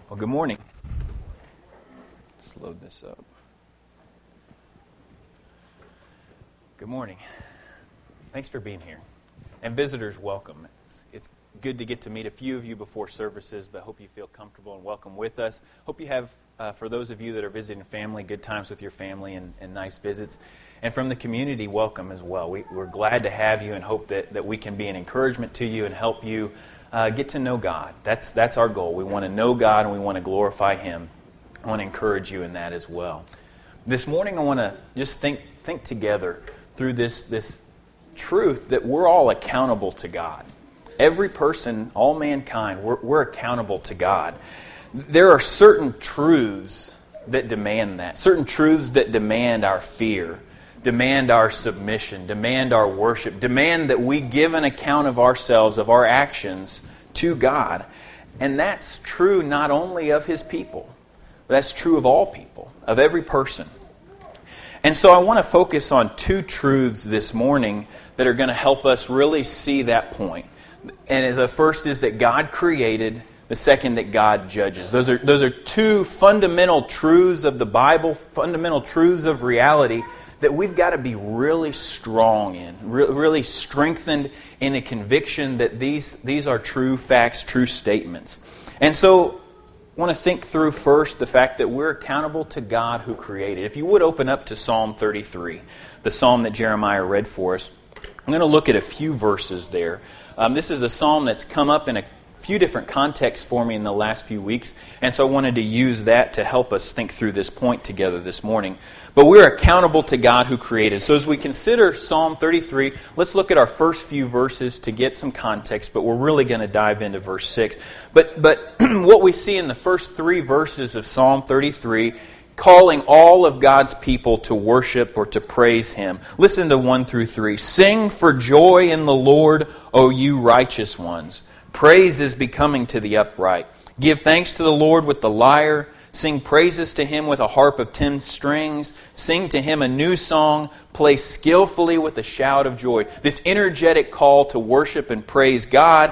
Well, good morning. Let's load this up. Good morning. Thanks for being here. And visitors, welcome. It's good to get to meet a few of you before services, but hope you feel comfortable and welcome with us. Hope you have, for those of you that are visiting family, good times with your family and nice visits. And from the community, welcome as well. We're glad to have you and hope that we can be an encouragement to you and help you get to know God. That's our goal. We want to know God and we want to glorify Him. I want to encourage you in that as well. This morning I want to just think together through this truth that we're all accountable to God. Every person, all mankind, we're accountable to God. There are certain truths that demand that. Certain truths that demand our fear, demand our submission, demand our worship, demand that we give an account of ourselves, of our actions to God. And that's true not only of His people, but that's true of all people, of every person. And so I want to focus on two truths this morning that are going to help us really see that point. And the first is that God created, the second that God judges. Those are two fundamental truths of the Bible, fundamental truths of reality that we've got to be really strong in, really strengthened in a conviction that these are true facts, true statements. And so I want to think through first the fact that we're accountable to God who created. If you would open up to Psalm 33, the psalm that Jeremiah read for us, I'm going to look at a few verses there. This is a psalm that's come up in a few different contexts for me in the last few weeks, and so I wanted to use that to help us think through this point together this morning. But we're accountable to God who created. So as we consider Psalm 33, let's look at our first few verses to get some context, but we're really going to dive into verse 6. But what we see in the first three verses of Psalm 33, calling all of God's people to worship or to praise Him. Listen to 1 through 3. Sing for joy in the Lord, O you righteous ones. Praise is becoming to the upright. Give thanks to the Lord with the lyre. Sing praises to Him with a harp of 10 strings. Sing to Him a new song. Play skillfully with a shout of joy. This energetic call to worship and praise God.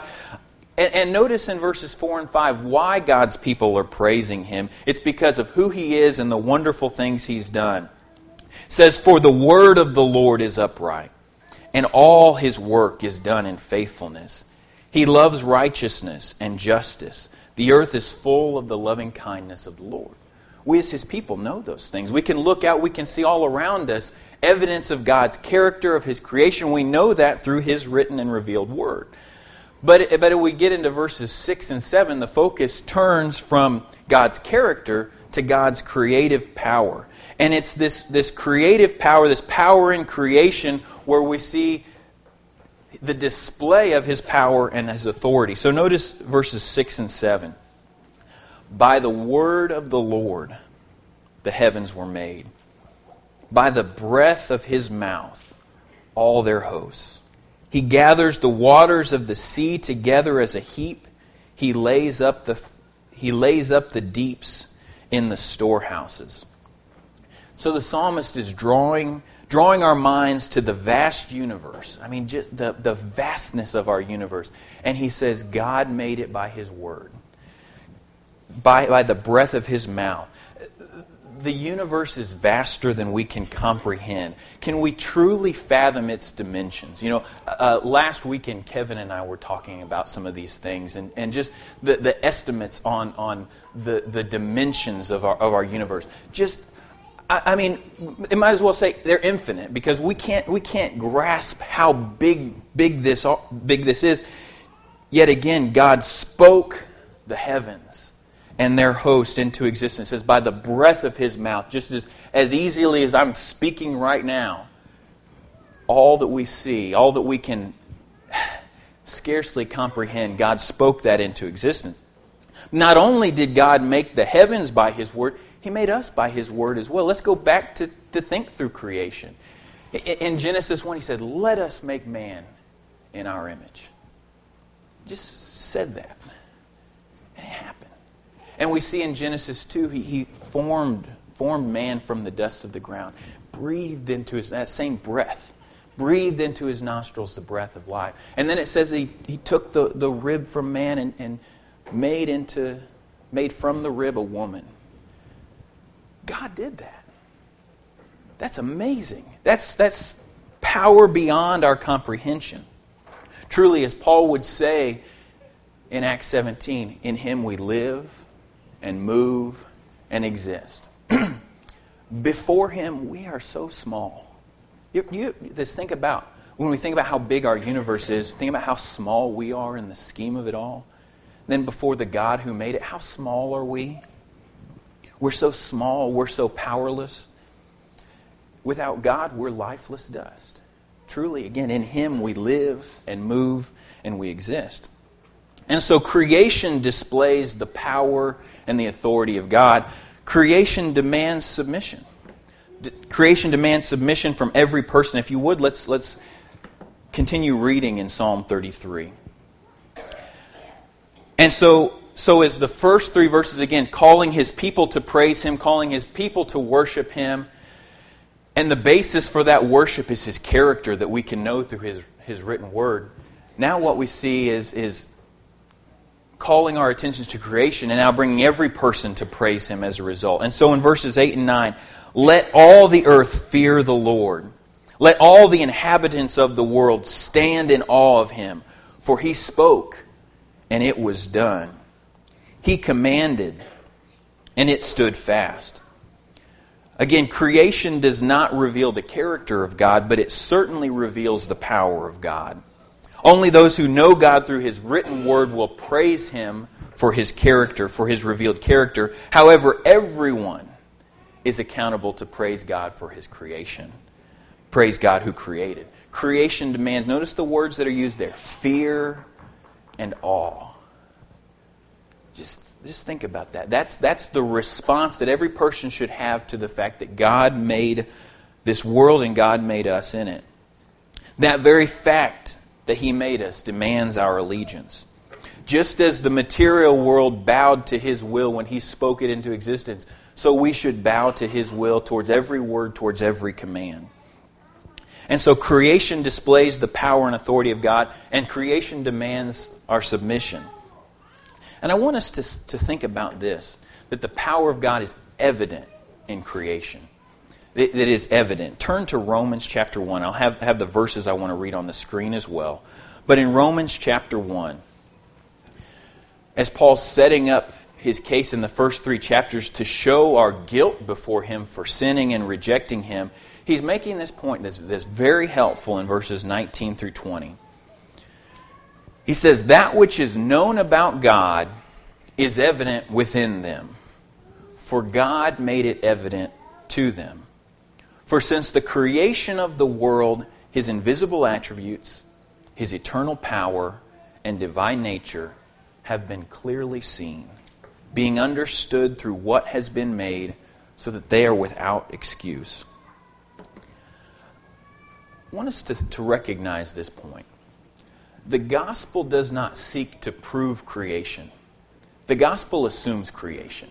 And notice in verses 4 and 5 why God's people are praising Him. It's because of who He is and the wonderful things He's done. It says, for the word of the Lord is upright, and all His work is done in faithfulness. He loves righteousness and justice. The earth is full of the loving kindness of the Lord. We as His people know those things. We can look out, we can see all around us evidence of God's character, of His creation. We know that through His written and revealed Word. But if we get into verses 6 and 7, the focus turns from God's character to God's creative power. And it's this creative power, this power in creation where we see the display of His power and His authority. So notice verses 6 and 7. By the word of the Lord the heavens were made. By the breath of His mouth all their hosts. He gathers the waters of the sea together as a heap. He lays up the deeps in the storehouses. So the psalmist is drawing our minds to the vast universe. I mean, just the vastness of our universe. And he says, God made it by His word. By the breath of His mouth. The universe is vaster than we can comprehend. Can we truly fathom its dimensions? You know, last weekend Kevin and I were talking about some of these things and just the estimates on the dimensions of our universe. I mean, it might as well say they're infinite because we can't grasp how big this is. Yet again, God spoke the heavens and their host into existence. It says, by the breath of His mouth, just as easily as I'm speaking right now, all that we see, all that we can scarcely comprehend, God spoke that into existence. Not only did God make the heavens by His word, He made us by His word as well. Let's go back to think through creation. In Genesis 1, He said, let us make man in our image. Just said that. And it happened. And we see in Genesis 2, He formed man from the dust of the ground, breathed into that same breath, breathed into his nostrils the breath of life. And then it says he took the rib from man and made made from the rib a woman. God did that. That's amazing. That's power beyond our comprehension. Truly, as Paul would say in Acts 17, in Him we live and move and exist. Before Him, we are so small. Just think about, when we think about how big our universe is, think about how small we are in the scheme of it all. Then before the God who made it, how small are we? We're so small, we're so powerless. Without God, we're lifeless dust. Truly, again, in Him we live and move and we exist. And so creation displays the power and the authority of God. Creation demands submission. Creation demands submission from every person. If you would, let's continue reading in Psalm 33. And so as the first three verses, again, calling His people to praise Him, calling His people to worship Him. And the basis for that worship is His character that we can know through His written Word. Now what we see is calling our attention to creation and now bringing every person to praise Him as a result. And so in verses 8 and 9, let all the earth fear the Lord. Let all the inhabitants of the world stand in awe of Him. For He spoke, and it was done. He commanded, and it stood fast. Again, creation does not reveal the character of God, but it certainly reveals the power of God. Only those who know God through His written Word will praise Him for His character, for His revealed character. However, everyone is accountable to praise God for His creation. Praise God who created. Creation demands, notice the words that are used there, fear and awe. Just think about that. That's the response that every person should have to the fact that God made this world and God made us in it. That very fact that He made us demands our allegiance. Just as the material world bowed to His will when He spoke it into existence, so we should bow to His will towards every word, towards every command. And so creation displays the power and authority of God, and creation demands our submission. And I want us to think about this, that the power of God is evident in creation. It is evident. Turn to Romans chapter 1. I'll have the verses I want to read on the screen as well. But in Romans chapter 1, as Paul's setting up his case in the first 3 chapters to show our guilt before Him for sinning and rejecting Him, he's making this point that's very helpful in verses 19 through 20. He says, that which is known about God is evident within them, for God made it evident to them. For since the creation of the world, His invisible attributes, His eternal power, and divine nature have been clearly seen, being understood through what has been made, so that they are without excuse. I want us to recognize this point. The gospel does not seek to prove creation. The gospel assumes creation.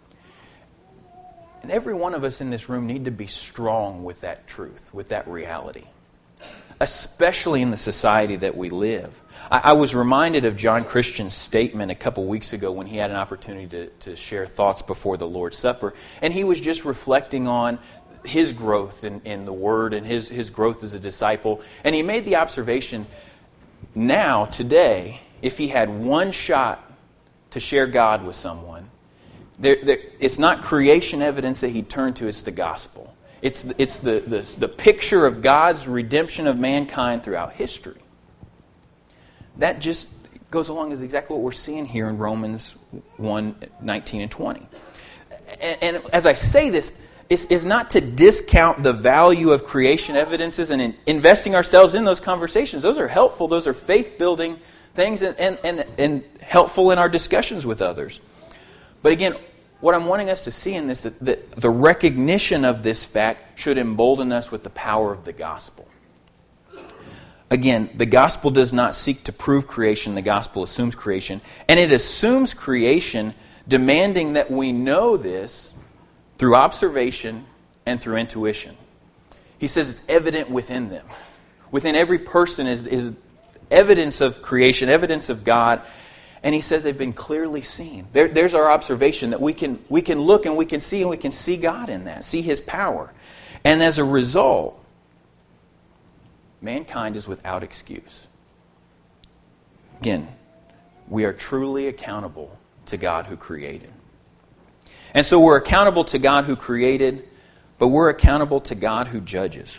And every one of us in this room need to be strong with that truth, with that reality, especially in the society that we live. I was reminded of John Christian's statement a couple weeks ago when he had an opportunity to share thoughts before the Lord's Supper. And he was just reflecting on his growth in the Word and his growth as a disciple. And he made the observation, now, today, if he had one shot to share God with someone, it's not creation evidence that he'd turn to, it's the gospel. It's the picture of God's redemption of mankind throughout history. That just goes along with exactly what we're seeing here in Romans 1, 19 and 20. And as I say this, is not to discount the value of creation evidences and investing ourselves in those conversations. Those are helpful. Those are faith-building things and helpful in our discussions with others. But again, what I'm wanting us to see in this is that the recognition of this fact should embolden us with the power of the gospel. Again, the gospel does not seek to prove creation. The gospel assumes creation. And it assumes creation, demanding that we know this through observation and through intuition. He says it's evident within them. Within every person is evidence of creation, evidence of God. And he says they've been clearly seen. There's our observation that we can look and we can see God in that, see His power. And as a result, mankind is without excuse. Again, we are truly accountable to God who created. And so we're accountable to God who created, but we're accountable to God who judges.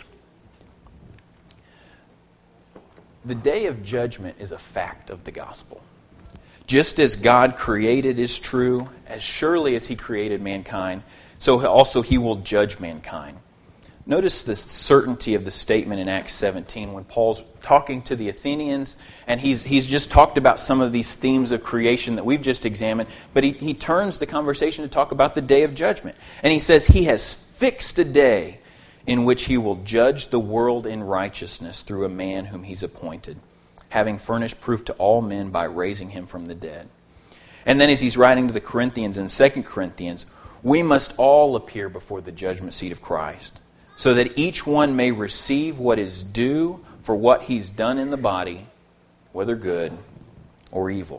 The day of judgment is a fact of the gospel. Just as God created is true, as surely as He created mankind, so also He will judge mankind. Notice the certainty of the statement in Acts 17 when Paul's talking to the Athenians, and he's just talked about some of these themes of creation that we've just examined, but he turns the conversation to talk about the day of judgment. And he says He has fixed a day in which He will judge the world in righteousness through a man whom He's appointed, having furnished proof to all men by raising Him from the dead. And then as he's writing to the Corinthians in 2 Corinthians, we must all appear before the judgment seat of Christ, so that each one may receive what is due for what he's done in the body, whether good or evil.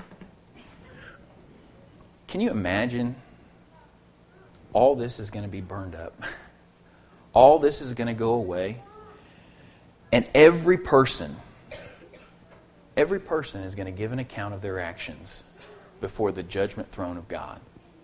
Can you imagine all this is going to be burned up? All this is going to go away. And every person is going to give an account of their actions before the judgment throne of God.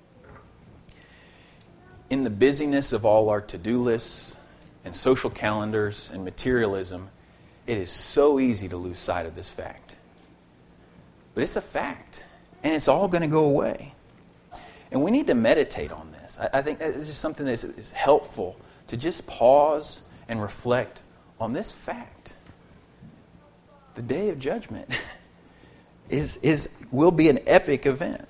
In the busyness of all our to-do lists and social calendars and materialism, it is so easy to lose sight of this fact. But it's a fact, and it's all going to go away. And we need to meditate on this. I think that is just something that is helpful to just pause and reflect on this fact. The day of judgment will be an epic event.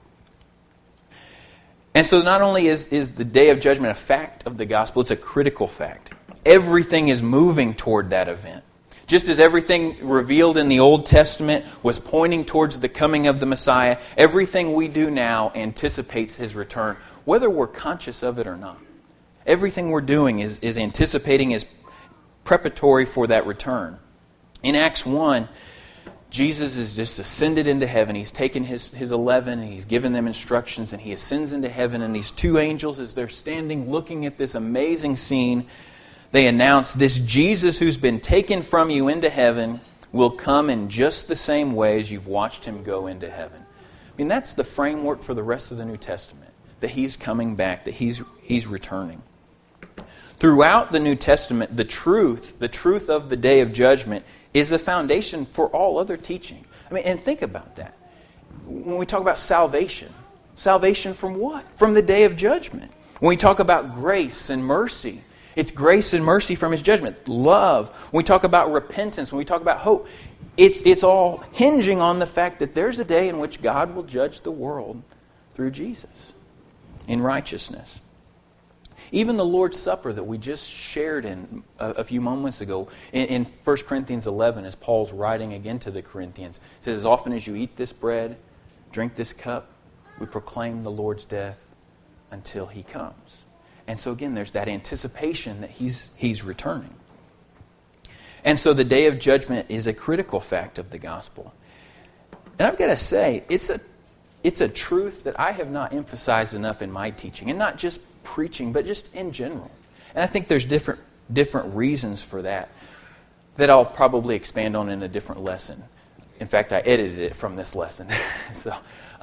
And so not only is the day of judgment a fact of the gospel, it's a critical fact. Everything is moving toward that event. Just as everything revealed in the Old Testament was pointing towards the coming of the Messiah, everything we do now anticipates His return, whether we're conscious of it or not. Everything we're doing is anticipating, is preparatory for that return. In Acts 1, Jesus is just ascended into heaven. He's taken his 11 and He's given them instructions, and He ascends into heaven. And these two angels, as they're standing looking at this amazing scene, they announce, this Jesus who's been taken from you into heaven will come in just the same way as you've watched Him go into heaven. I mean, that's the framework for the rest of the New Testament, that He's coming back, that He's returning. Throughout the New Testament, the truth of the day of judgment is the foundation for all other teaching. I mean, and think about that. When we talk about salvation from what? From the day of judgment. When we talk about grace and mercy, it's grace and mercy from His judgment. Love. When we talk about repentance, when we talk about hope, it's all hinging on the fact that there's a day in which God will judge the world through Jesus in righteousness. Even the Lord's Supper that we just shared in a few moments ago in 1 Corinthians 11, as Paul's writing again to the Corinthians, it says, as often as you eat this bread, drink this cup, we proclaim the Lord's death until He comes. And so again, there's that anticipation that He's returning. And so the day of judgment is a critical fact of the gospel. And I've got to say, it's a truth that I have not emphasized enough in my teaching, and not just preaching, but just in general. And I think there's different reasons for that I'll probably expand on in a different lesson. In fact, I edited it from this lesson. So,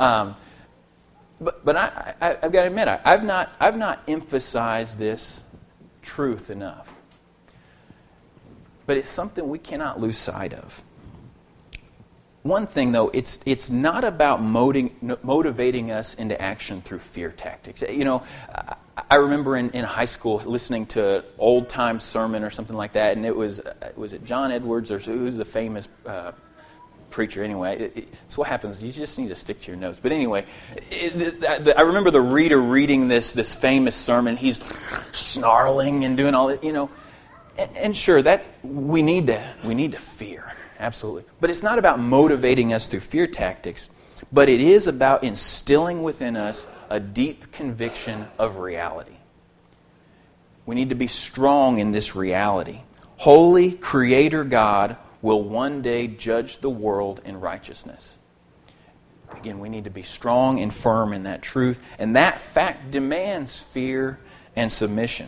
but I've got to admit, I've not emphasized this truth enough. But it's something we cannot lose sight of. One thing, though, it's not about motivating us into action through fear tactics. You know, I remember in high school listening to an old-time sermon or something like that, and was it John Edwards, or who's the famous preacher anyway? It's what happens. You just need to stick to your notes. But anyway, I remember the reader reading this famous sermon. He's snarling and doing all that, you know. And sure, that we need to fear. Absolutely. But it's not about motivating us through fear tactics, but it is about instilling within us a deep conviction of reality. We need to be strong in this reality. Holy Creator God will one day judge the world in righteousness. Again, we need to be strong and firm in that truth, and that fact demands fear and submission.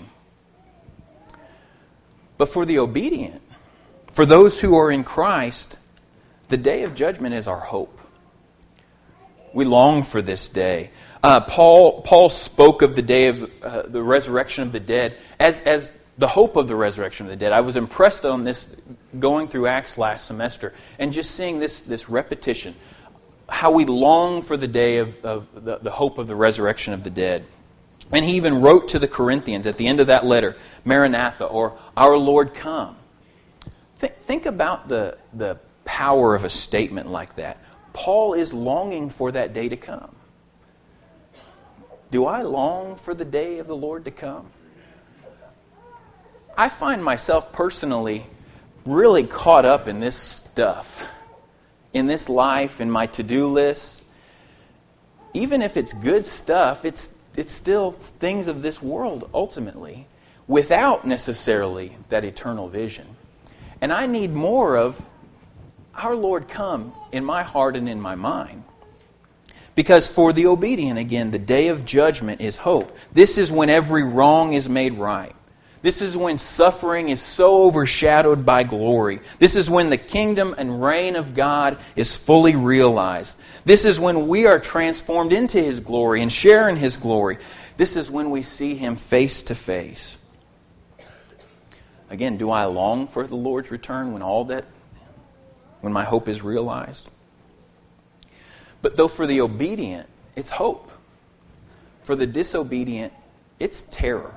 But for the obedient, for those who are in Christ, the day of judgment is our hope. We long for this day. Paul spoke of the day of the resurrection of the dead as the hope of the resurrection of the dead. I was impressed on this going through Acts last semester and just seeing this repetition, how we long for the day of the hope of the resurrection of the dead. And he even wrote to the Corinthians at the end of that letter, Maranatha, or Our Lord come. Think about the power of a statement like that. Paul is longing for that day to come. Do I long for the day of the Lord to come? I find myself personally really caught up in this stuff, in this life, in my to-do list. Even if it's good stuff, it's still things of this world ultimately, without necessarily that eternal vision. And I need more of Our Lord come in my heart and in my mind. Because for the obedient, again, the day of judgment is hope. This is when every wrong is made right. This is when suffering is so overshadowed by glory. This is when the kingdom and reign of God is fully realized. This is when we are transformed into His glory and share in His glory. This is when we see Him face to face. Again, do I long for the Lord's return when my hope is realized? But though for the obedient, it's hope. For the disobedient, it's terror.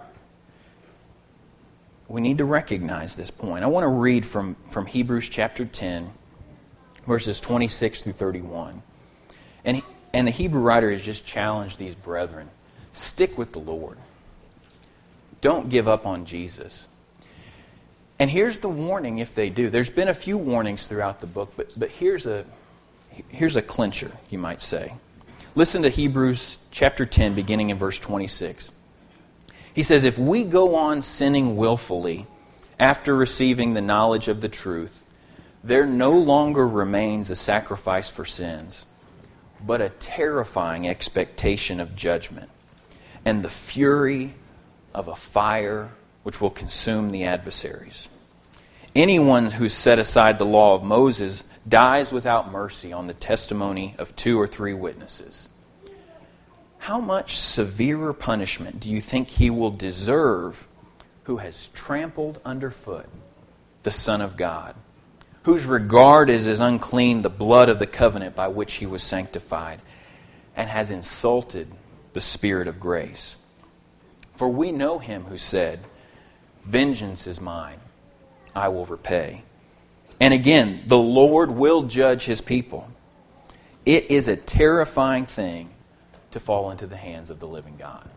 We need to recognize this point. I want to read from Hebrews chapter 10, verses 26 through 31. And the Hebrew writer has just challenged these brethren. Stick with the Lord. Don't give up on Jesus. And here's the warning if they do. There's been a few warnings throughout the book, but here's a clincher, you might say. Listen to Hebrews chapter 10, beginning in verse 26. He says, if we go on sinning willfully after receiving the knowledge of the truth, there no longer remains a sacrifice for sins, but a terrifying expectation of judgment and the fury of a fire which will consume the adversaries. Anyone who set aside the law of Moses dies without mercy on the testimony of 2 or 3 witnesses. How much severer punishment do you think he will deserve who has trampled underfoot the Son of God, whose regard is as unclean the blood of the covenant by which he was sanctified, and has insulted the Spirit of grace? For we know him who said, vengeance is mine, I will repay. And again, the Lord will judge His people. It is a terrifying thing to fall into the hands of the living God.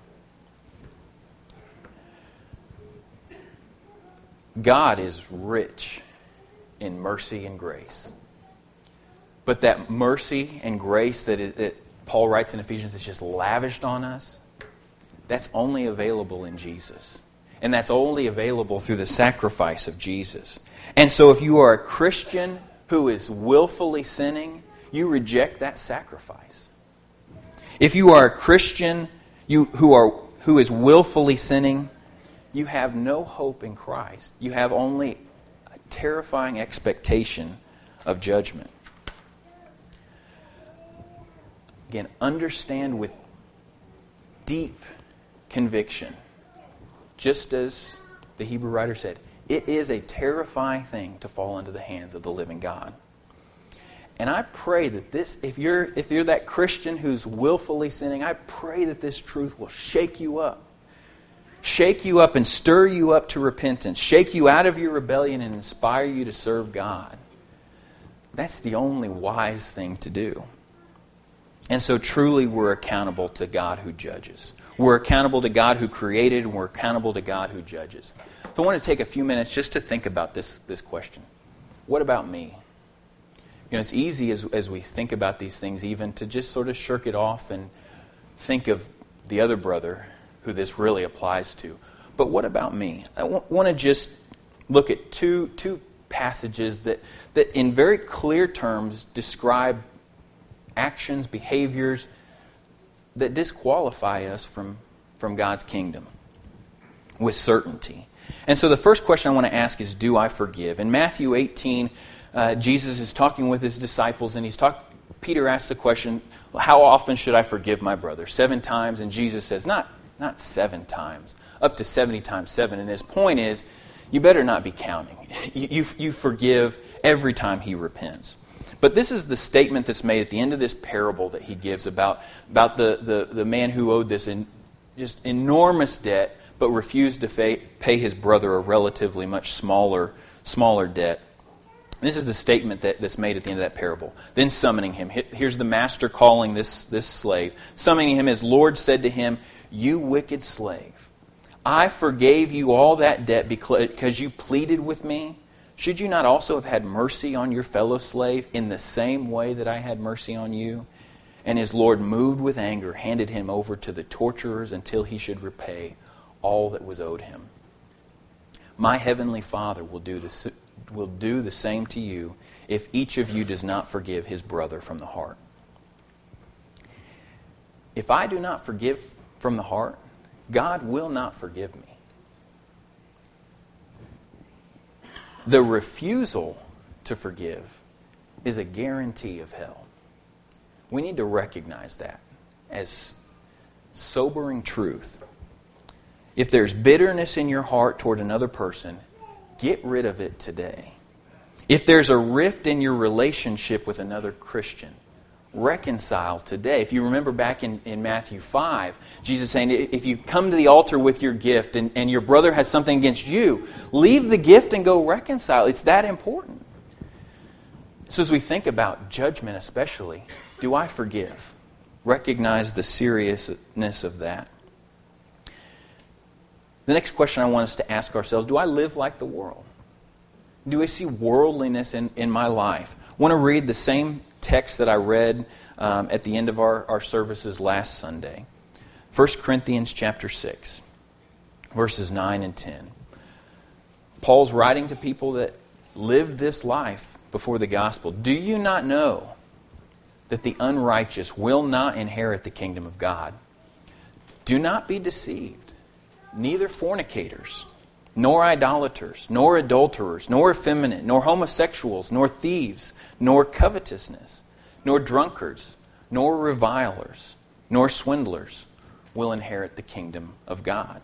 God is rich in mercy and grace. But that mercy and grace that Paul writes in Ephesians is just lavished on us, that's only available in Jesus. And that's only available through the sacrifice of Jesus. And so if you are a Christian who is willfully sinning, you reject that sacrifice. If you are a Christian who is willfully sinning, you have no hope in Christ. You have only a terrifying expectation of judgment. Again, understand with deep conviction, just as the Hebrew writer said, it is a terrifying thing to fall into the hands of the living God. And I pray that this, if you're that Christian who's willfully sinning, I pray that this truth will shake you up. Shake you up and stir you up to repentance. Shake you out of your rebellion and inspire you to serve God. That's the only wise thing to do. And so truly we're accountable to God who judges. We're accountable to God who created, and we're accountable to God who judges. So I want to take a few minutes just to think about this question. What about me? You know, it's easy as we think about these things even to just sort of shirk it off and think of the other brother who this really applies to. But what about me? I want to just look at two passages that in very clear terms describe actions, behaviors that disqualify us from God's kingdom with certainty. And so the first question I want to ask is, do I forgive? In Matthew 18, Jesus is talking with his disciples, and Peter asks the question, how often should I forgive my brother? 7 times? And Jesus says, not 7 times, up to 70 times 7. And his point is, you better not be counting. You forgive every time he repents. But this is the statement that's made at the end of this parable that he gives about the man who owed this just enormous debt, but refused to pay his brother a relatively much smaller debt. This is the statement that's made at the end of that parable. Then summoning him. Here's the master calling this slave. Summoning him, his Lord said to him, "You wicked slave, I forgave you all that debt because you pleaded with me. Should you not also have had mercy on your fellow slave in the same way that I had mercy on you?" And his Lord, moved with anger, handed him over to the torturers until he should repay all that was owed him. My heavenly Father will do the same to you if each of you does not forgive his brother from the heart. If I do not forgive from the heart, God will not forgive me. The refusal to forgive is a guarantee of hell. We need to recognize that as sobering truth. If there's bitterness in your heart toward another person, get rid of it today. If there's a rift in your relationship with another Christian, reconcile today. If you remember back in Matthew 5, Jesus saying, if you come to the altar with your gift and your brother has something against you, leave the gift and go reconcile. It's that important. So as we think about judgment especially, do I forgive? Recognize the seriousness of that. The next question I want us to ask ourselves, do I live like the world? Do I see worldliness in my life? I want to read the same text that I read at the end of our services last Sunday. 1 Corinthians chapter 6, verses 9 and 10. Paul's writing to people that lived this life before the gospel. Do you not know that the unrighteous will not inherit the kingdom of God? Do not be deceived. Neither fornicators, nor idolaters, nor adulterers, nor effeminate, nor homosexuals, nor thieves, nor covetousness, nor drunkards, nor revilers, nor swindlers will inherit the kingdom of God.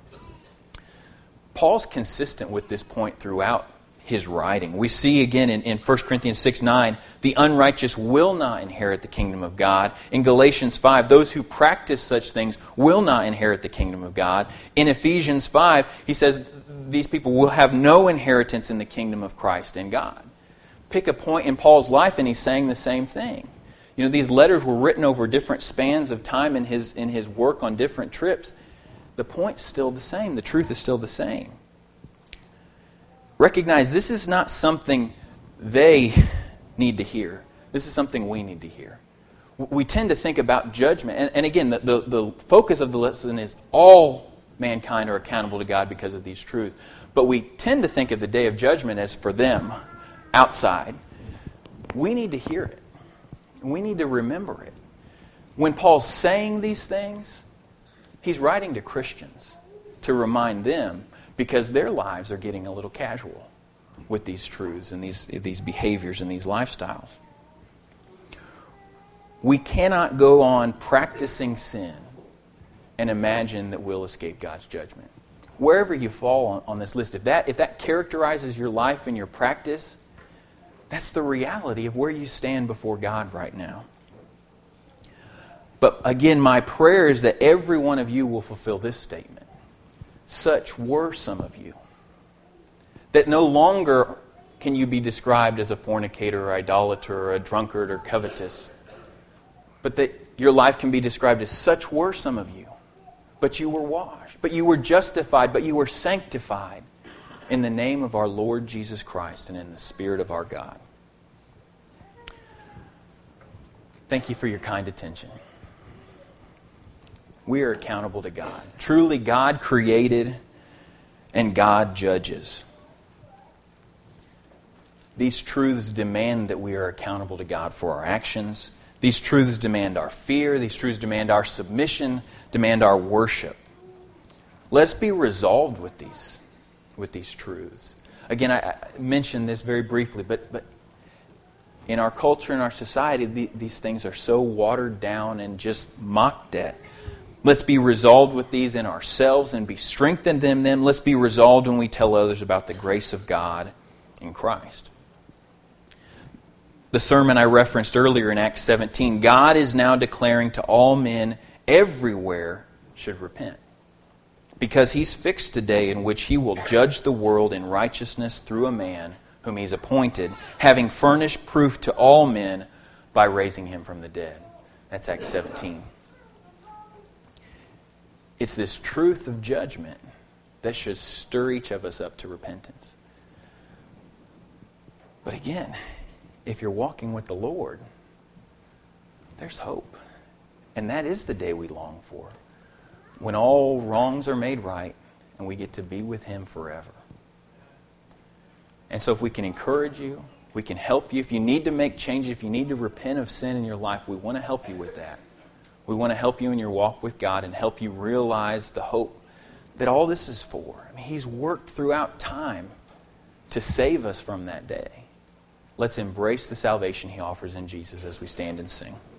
Paul's consistent with this point throughout his writing. We see again in 1 Corinthians 6:9, the unrighteous will not inherit the kingdom of God. In Galatians 5, those who practice such things will not inherit the kingdom of God. In Ephesians 5, he says these people will have no inheritance in the kingdom of Christ and God. Pick a point in Paul's life and he's saying the same thing. You know, these letters were written over different spans of time in his work on different trips. The point's still the same. The truth is still the same. Recognize this is not something they need to hear. This is something we need to hear. We tend to think about judgment. And again, the focus of the lesson is all mankind are accountable to God because of these truths. But we tend to think of the day of judgment as for them, outside. We need to hear it. We need to remember it. When Paul's saying these things, he's writing to Christians to remind them, because their lives are getting a little casual with these truths and these behaviors and these lifestyles. We cannot go on practicing sin and imagine that we'll escape God's judgment. Wherever you fall on this list, if that characterizes your life and your practice, that's the reality of where you stand before God right now. But again, my prayer is that every one of you will fulfill this statement. Such were some of you. That no longer can you be described as a fornicator or idolater or a drunkard or covetous. But that your life can be described as such were some of you. But you were washed. But you were justified. But you were sanctified in the name of our Lord Jesus Christ and in the Spirit of our God. Thank you for your kind attention. We are accountable to God. Truly, God created and God judges. These truths demand that we are accountable to God for our actions. These truths demand our fear. These truths demand our submission, demand our worship. Let's be resolved with these truths. Again, I mentioned this very briefly, but in our culture, in our society, these things are so watered down and just mocked at. Let's be resolved with these in ourselves and be strengthened in them. Let's be resolved when we tell others about the grace of God in Christ. The sermon I referenced earlier in Acts 17, God is now declaring to all men everywhere should repent. Because He's fixed a day in which He will judge the world in righteousness through a man whom He's appointed, having furnished proof to all men by raising Him from the dead. That's Acts 17. It's this truth of judgment that should stir each of us up to repentance. But again, if you're walking with the Lord, there's hope. And that is the day we long for, when all wrongs are made right and we get to be with Him forever. And so if we can encourage you, we can help you. If you need to make changes, if you need to repent of sin in your life, we want to help you with that. We want to help you in your walk with God and help you realize the hope that all this is for. I mean, He's worked throughout time to save us from that day. Let's embrace the salvation He offers in Jesus as we stand and sing.